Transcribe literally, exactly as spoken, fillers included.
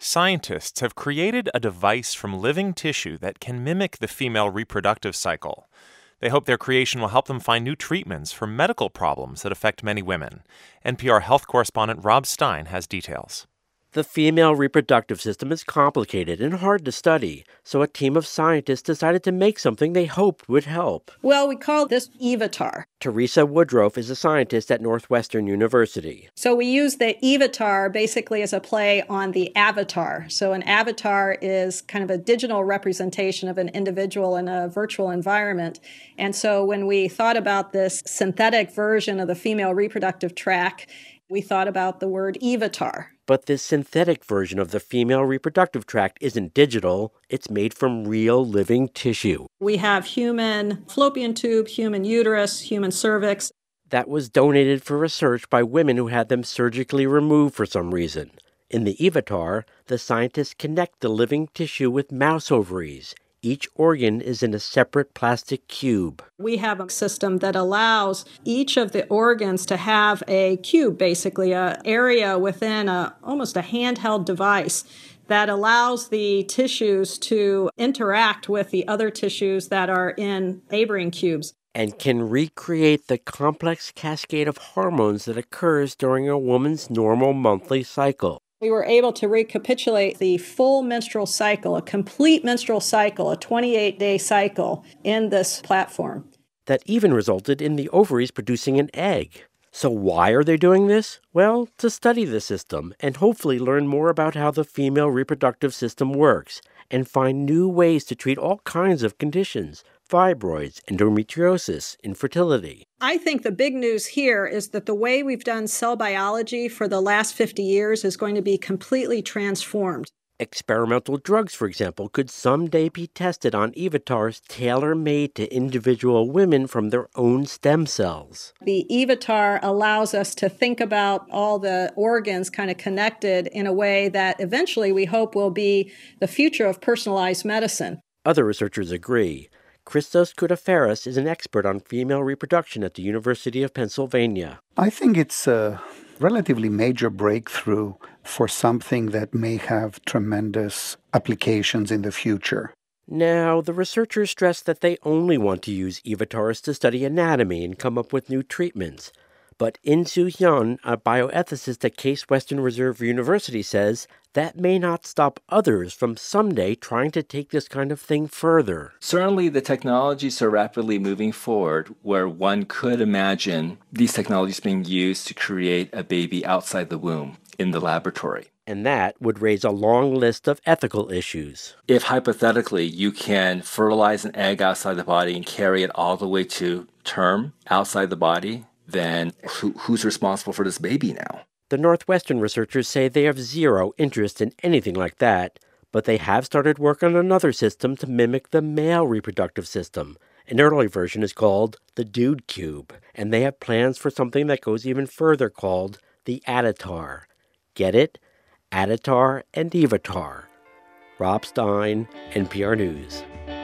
Scientists have created a device from living tissue that can mimic the female reproductive cycle. They hope their creation will help them find new treatments for medical problems that affect many women. N P R health correspondent Rob Stein has details. The female reproductive system is complicated and hard to study, so a team of scientists decided to make something they hoped would help. Well, we call this Evitar. Teresa Woodruff is a scientist at Northwestern University. So we use the Evitar basically as a play on the avatar. So an avatar is kind of a digital representation of an individual in a virtual environment. And so when we thought about this synthetic version of the female reproductive tract, we thought about the word Evitar. But this synthetic version of the female reproductive tract isn't digital. It's made from real living tissue. We have human fallopian tube, human uterus, human cervix. That was donated for research by women who had them surgically removed for some reason. In the Evitar, the scientists connect the living tissue with mouse ovaries. Each organ is in a separate plastic cube. We have a system that allows each of the organs to have a cube, basically, an area within a, almost a handheld device that allows the tissues to interact with the other tissues that are in neighboring cubes. And can recreate the complex cascade of hormones that occurs during a woman's normal monthly cycle. We were able to recapitulate the full menstrual cycle, a complete menstrual cycle, a twenty-eight day cycle in this platform. That even resulted in the ovaries producing an egg. So why are they doing this? Well, to study the system and hopefully learn more about how the female reproductive system works and find new ways to treat all kinds of conditions, fibroids, endometriosis, infertility. I think the big news here is that the way we've done cell biology for the last fifty years is going to be completely transformed. Experimental drugs, for example, could someday be tested on Evitars tailor-made to individual women from their own stem cells. The Evitar allows us to think about all the organs kind of connected in a way that eventually we hope will be the future of personalized medicine. Other researchers agree. Christos Koudaferis is an expert on female reproduction at the University of Pennsylvania. I think it's a relatively major breakthrough for something that may have tremendous applications in the future. Now, the researchers stress that they only want to use Evitars to study anatomy and come up with new treatments. But In-Soo Hyun, a bioethicist at Case Western Reserve University, says that may not stop others from someday trying to take this kind of thing further. Certainly, the technologies are rapidly moving forward where one could imagine these technologies being used to create a baby outside the womb in the laboratory. And that would raise a long list of ethical issues. If hypothetically you can fertilize an egg outside the body and carry it all the way to term outside the body, then who, who's responsible for this baby now? The Northwestern researchers say they have zero interest in anything like that, but they have started work on another system to mimic the male reproductive system. An early version is called the Dude Cube, and they have plans for something that goes even further called the Additar. Get it? Additar and Evitar. Rob Stein, N P R News.